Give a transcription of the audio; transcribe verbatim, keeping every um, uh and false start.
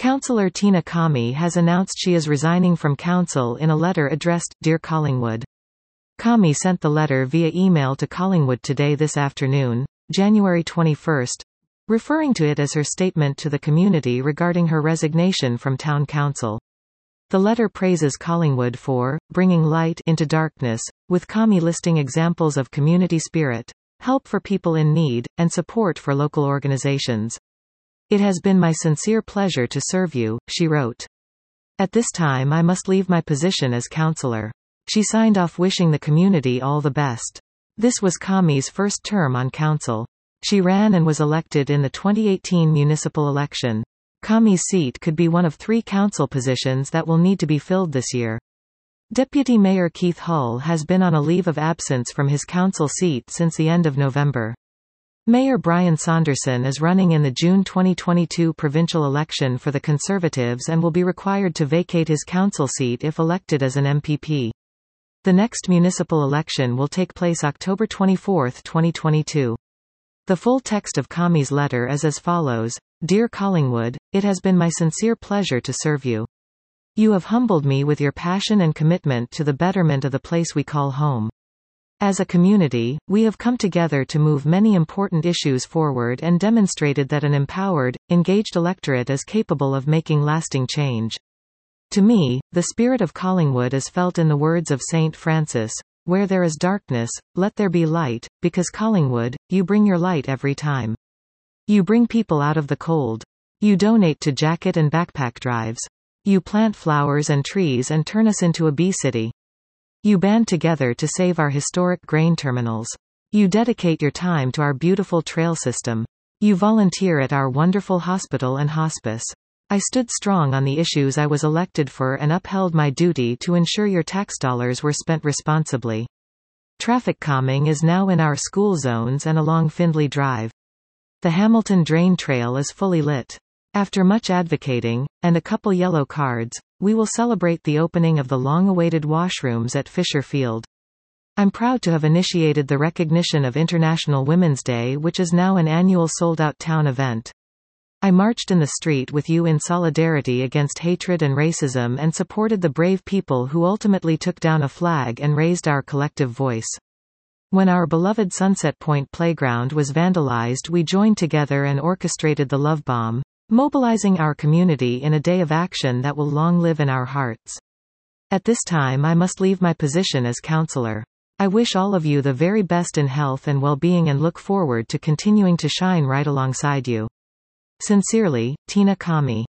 Councillor Tina Kami has announced she is resigning from council in a letter addressed, Dear Collingwood. Kami sent the letter via email to Collingwood today this afternoon, January twenty-first, referring to it as her statement to the community regarding her resignation from Town Council. The letter praises Collingwood for bringing light into darkness, with Kami listing examples of community spirit, help for people in need, and support for local organisations. It has been my sincere pleasure to serve you, she wrote. At this time I must leave my position as councillor. She signed off wishing the community all the best. This was Kami's first term on council. She ran and was elected in the twenty eighteen municipal election. Kami's seat could be one of three council positions that will need to be filled this year. Deputy Mayor Keith Hull has been on a leave of absence from his council seat since the end of November. Mayor Brian Saunderson is running in the June twenty twenty-two provincial election for the Conservatives and will be required to vacate his council seat if elected as an M P P. The next municipal election will take place October twenty-fourth, twenty twenty-two. The full text of Kami's letter is as follows. Dear Collingwood, it has been my sincere pleasure to serve you. You have humbled me with your passion and commitment to the betterment of the place we call home. As a community, we have come together to move many important issues forward and demonstrated that an empowered, engaged electorate is capable of making lasting change. To me, the spirit of Collingwood is felt in the words of Saint Francis, where there is darkness, let there be light, because Collingwood, you bring your light every time. You bring people out of the cold. You donate to jacket and backpack drives. You plant flowers and trees and turn us into a bee city. You band together to save our historic grain terminals. You dedicate your time to our beautiful trail system. You volunteer at our wonderful hospital and hospice. I stood strong on the issues I was elected for and upheld my duty to ensure your tax dollars were spent responsibly. Traffic calming is now in our school zones and along Findlay Drive. The Hamilton Drain Trail is fully lit. After much advocating, and a couple yellow cards, we will celebrate the opening of the long-awaited washrooms at Fisher Field. I'm proud to have initiated the recognition of International Women's Day, which is now an annual sold-out town event. I marched in the street with you in solidarity against hatred and racism and supported the brave people who ultimately took down a flag and raised our collective voice. When our beloved Sunset Point playground was vandalized, we joined together and orchestrated the Love Bomb, mobilizing our community in a day of action that will long live in our hearts. At this time I must leave my position as councillor. I wish all of you the very best in health and well-being and look forward to continuing to shine right alongside you. Sincerely, Tina Kami.